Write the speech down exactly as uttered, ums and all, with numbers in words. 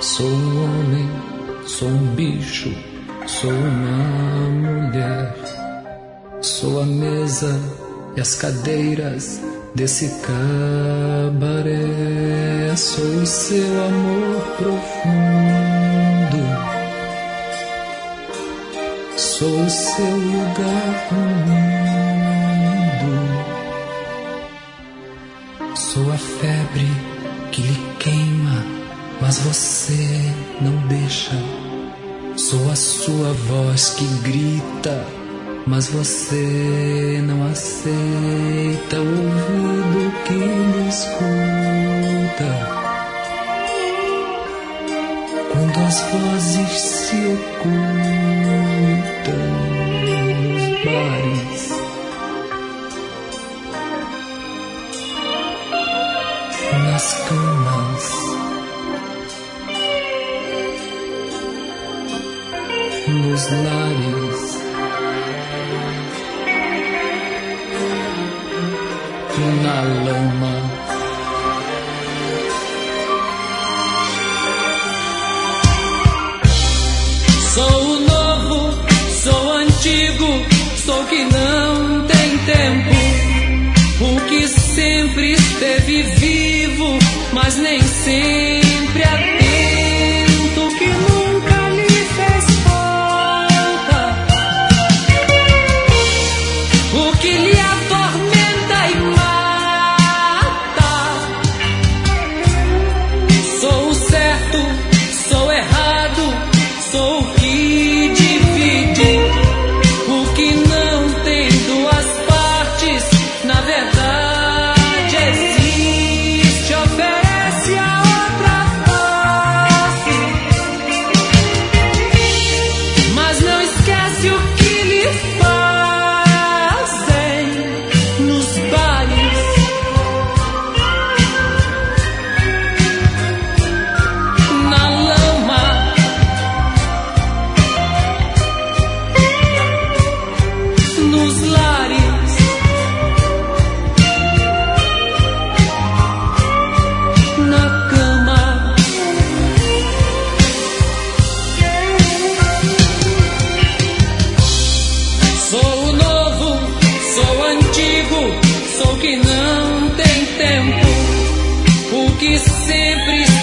Sou um homem, sou um bicho, sou uma mulher. Sou a mesa e as cadeiras desse cabaré. Sou o seu amor profundo. Sou o seu lugar no mundo. Sou a febre que lhe queima, mas você não deixa. Sou a sua voz que grita, mas você não aceita. O ouvido que me escuta quando as vozes se ocultam nos bares, nas camas, nos lares, na lama. Sou o novo, sou o antigo, sou o que não tem tempo, o que sempre esteve vivo, mas nem sempre atento, que nunca lhe fez falta, o que lhe atormenta e mata. Sou o certo, sou o errado, sou o que divide, o que não tem duas partes, na verdade existe, oferece a outra face, mas não esquece o que lhe fazem nos bares, na lama, nos lares, na cama. Sou o novo, sou o antigo, sou o que não tem tempo, o que sempre